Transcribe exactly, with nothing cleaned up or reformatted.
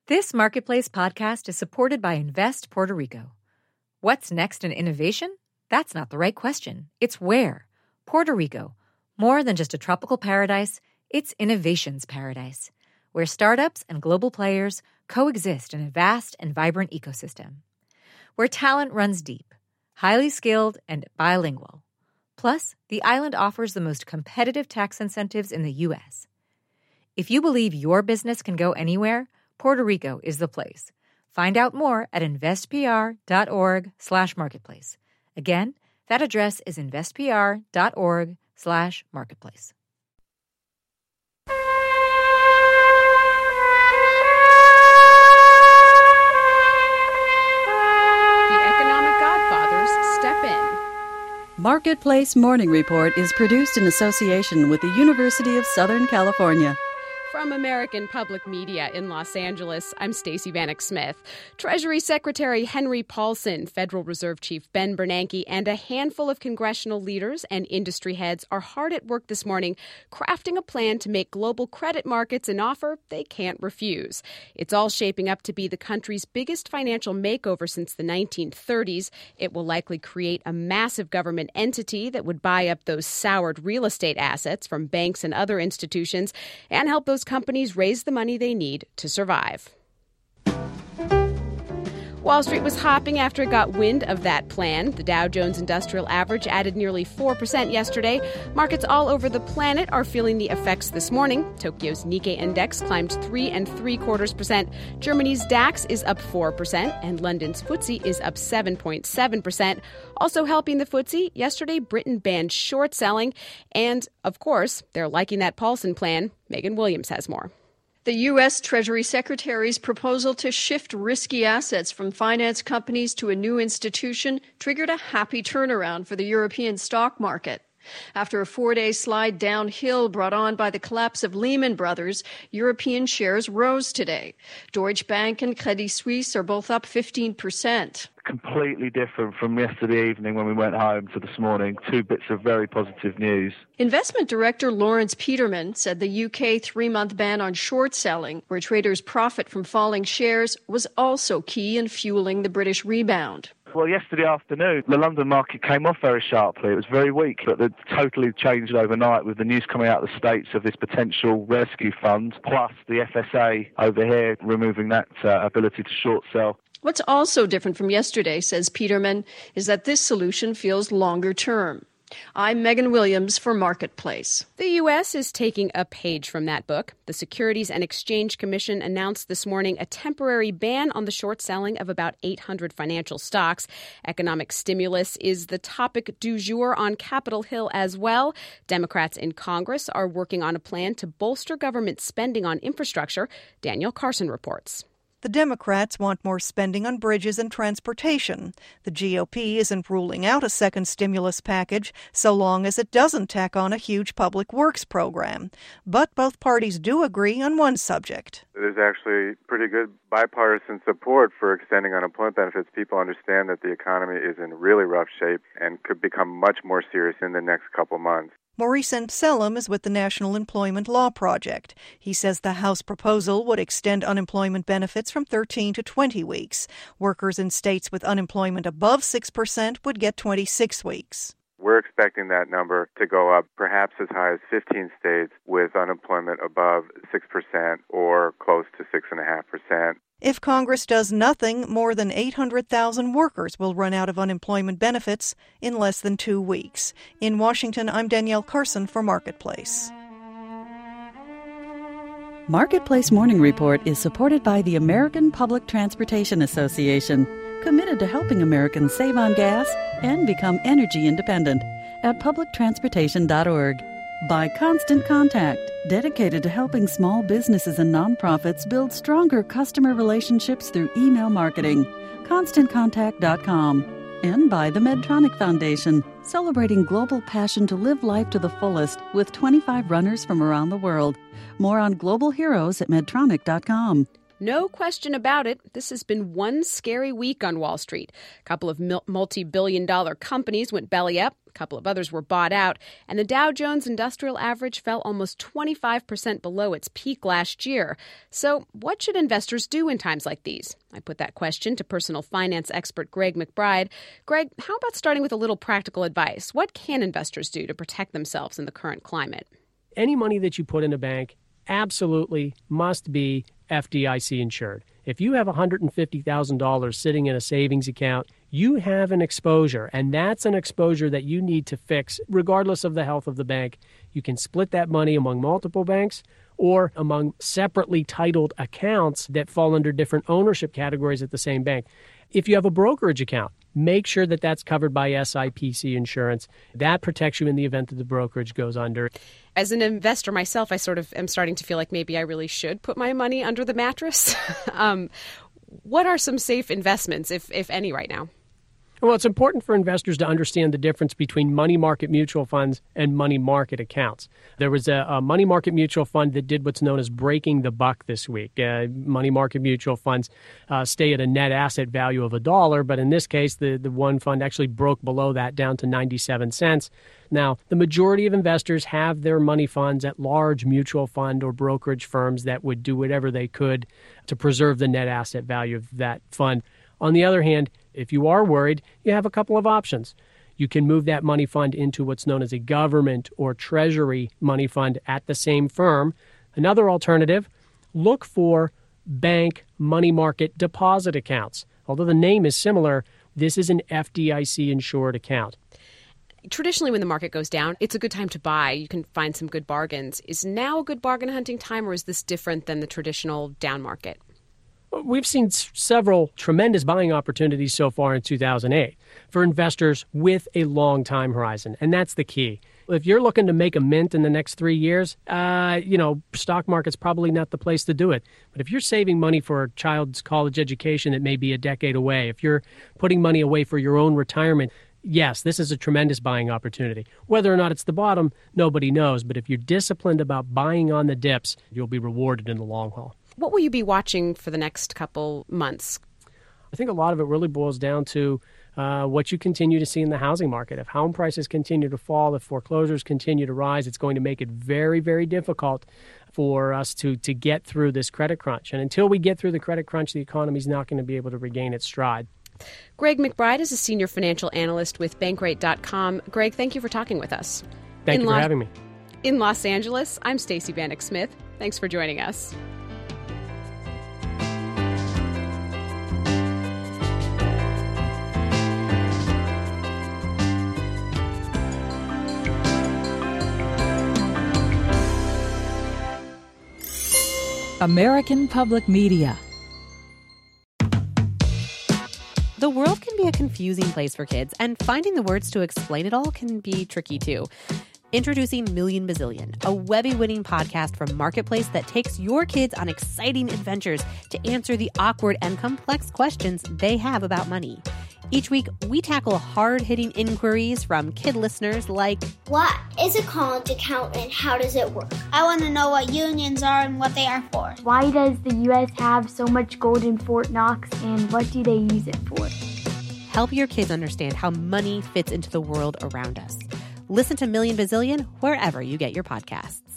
This Marketplace podcast is supported by Invest Puerto Rico. What's next in innovation? That's not the right question. It's where. Puerto Rico. More than just a tropical paradise, it's innovation's paradise, where startups and global players coexist in a vast and vibrant ecosystem. Where talent runs deep, highly skilled, and bilingual. Plus, the island offers the most competitive tax incentives in the U S. If you believe your business can go anywhere, Puerto Rico is the place. Find out more at investpr.org slash marketplace. Again, that address is investpr.org slash marketplace. The Economic Godfathers step in. Marketplace Morning Report is produced in association with the University of Southern California. From American Public Media in Los Angeles, I'm Stacey Vanek Smith. Treasury Secretary Henry Paulson, Federal Reserve Chief Ben Bernanke, and a handful of congressional leaders and industry heads are hard at work this morning crafting a plan to make global credit markets an offer they can't refuse. It's all shaping up to be the country's biggest financial makeover since the nineteen thirties. It will likely create a massive government entity that would buy up those soured real estate assets from banks and other institutions and help those companies raise the money they need to survive. Wall Street was hopping after it got wind of that plan. The Dow Jones Industrial Average added nearly four percent yesterday. Markets all over the planet are feeling the effects this morning. Tokyo's Nikkei index climbed three and three quarters percent. Germany's DAX is up four percent, and London's F T S E is up seven point seven percent. Also helping the F T S E, yesterday Britain banned short selling. And, of course, they're liking that Paulson plan. Megan Williams has more. The U S. Treasury Secretary's proposal to shift risky assets from finance companies to a new institution triggered a happy turnaround for the European stock market. After a four-day slide downhill brought on by the collapse of Lehman Brothers, European shares rose today. Deutsche Bank and Credit Suisse are both up fifteen percent. Completely different from yesterday evening when we went home to this morning. Two bits of very positive news. Investment Director Lawrence Peterman said the U K three-month ban on short selling, where traders profit from falling shares, was also key in fueling the British rebound. Well, yesterday afternoon, the London market came off very sharply. It was very weak, but it totally changed overnight with the news coming out of the States of this potential rescue fund, plus the F S A over here removing that uh, ability to short sell. What's also different from yesterday, says Peterman, is that this solution feels longer term. I'm Megan Williams for Marketplace. The U S is taking a page from that book. The Securities and Exchange Commission announced this morning a temporary ban on the short selling of about eight hundred financial stocks. Economic stimulus is the topic du jour on Capitol Hill as well. Democrats in Congress are working on a plan to bolster government spending on infrastructure. Daniel Carson reports. The Democrats want more spending on bridges and transportation. The G O P isn't ruling out a second stimulus package so long as it doesn't tack on a huge public works program. But both parties do agree on one subject. There's actually pretty good bipartisan support for extending unemployment benefits. People understand that the economy is in really rough shape and could become much more serious in the next couple months. Maurice Saint-Selim is with the National Employment Law Project. He says the House proposal would extend unemployment benefits from thirteen to twenty weeks. Workers in states with unemployment above six percent would get twenty-six weeks. We're expecting that number to go up perhaps as high as fifteen states with unemployment above six percent or close to six point five percent. If Congress does nothing, more than eight hundred thousand workers will run out of unemployment benefits in less than two weeks. In Washington, I'm Danielle Carson for Marketplace. Marketplace Morning Report is supported by the American Public Transportation Association, committed to helping Americans save on gas and become energy independent at public transportation dot org. By Constant Contact, dedicated to helping small businesses and nonprofits build stronger customer relationships through email marketing. constant contact dot com. And by the Medtronic Foundation, celebrating global passion to live life to the fullest with twenty-five runners from around the world. More on global heroes at medtronic dot com. No question about it, this has been one scary week on Wall Street. A couple of multi-billion dollar companies went belly up, a couple of others were bought out, and the Dow Jones Industrial Average fell almost twenty-five percent below its peak last year. So what should investors do in times like these? I put that question to personal finance expert Greg McBride. Greg, how about starting with a little practical advice? What can investors do to protect themselves in the current climate? Any money that you put in a bank absolutely must be F D I C insured. If you have one hundred fifty thousand dollars sitting in a savings account, you have an exposure, and that's an exposure that you need to fix regardless of the health of the bank. You can split that money among multiple banks or among separately titled accounts that fall under different ownership categories at the same bank. If you have a brokerage account, make sure that that's covered by S I P C insurance. That protects you in the event that the brokerage goes under. As an investor myself, I sort of am starting to feel like maybe I really should put my money under the mattress. um, what are some safe investments, if if any, right now? Well, it's important for investors to understand the difference between money market mutual funds and money market accounts. There was a, a money market mutual fund that did what's known as breaking the buck this week. Uh, money market mutual funds uh, stay at a net asset value of a dollar, but in this case, the, the one fund actually broke below that down to ninety-seven cents. Now, the majority of investors have their money funds at large mutual fund or brokerage firms that would do whatever they could to preserve the net asset value of that fund. On the other hand, if you are worried, you have a couple of options. You can move that money fund into what's known as a government or treasury money fund at the same firm. Another alternative, look for bank money market deposit accounts. Although the name is similar, this is an F D I C insured account. Traditionally, when the market goes down, it's a good time to buy. You can find some good bargains. Is now a good bargain hunting time, or is this different than the traditional down market? We've seen s- several tremendous buying opportunities so far in two thousand eight for investors with a long time horizon, and that's the key. If you're looking to make a mint in the next three years, uh, you know, stock market's probably not the place to do it. But if you're saving money for a child's college education that may be a decade away, if you're putting money away for your own retirement, yes, this is a tremendous buying opportunity. Whether or not it's the bottom, nobody knows. But if you're disciplined about buying on the dips, you'll be rewarded in the long haul. What will you be watching for the next couple months? I think a lot of it really boils down to uh, what you continue to see in the housing market. If home prices continue to fall, if foreclosures continue to rise, it's going to make it very, very difficult for us to, to get through this credit crunch. And until we get through the credit crunch, the economy is not going to be able to regain its stride. Greg McBride is a senior financial analyst with Bankrate dot com. Greg, thank you for talking with us. Thank in you for Los- having me. In Los Angeles, I'm Stacey Vanek Smith. Thanks for joining us. American Public Media. The world can be a confusing place for kids, and finding the words to explain it all can be tricky too. Introducing Million Bazillion, a Webby-winning podcast from Marketplace that takes your kids on exciting adventures to answer the awkward and complex questions they have about money. Each week, we tackle hard-hitting inquiries from kid listeners like, what is a college account and how does it work? I want to know what unions are and what they are for. Why does the U S have so much gold in Fort Knox and what do they use it for? Help your kids understand how money fits into the world around us. Listen to Million Bazillion wherever you get your podcasts.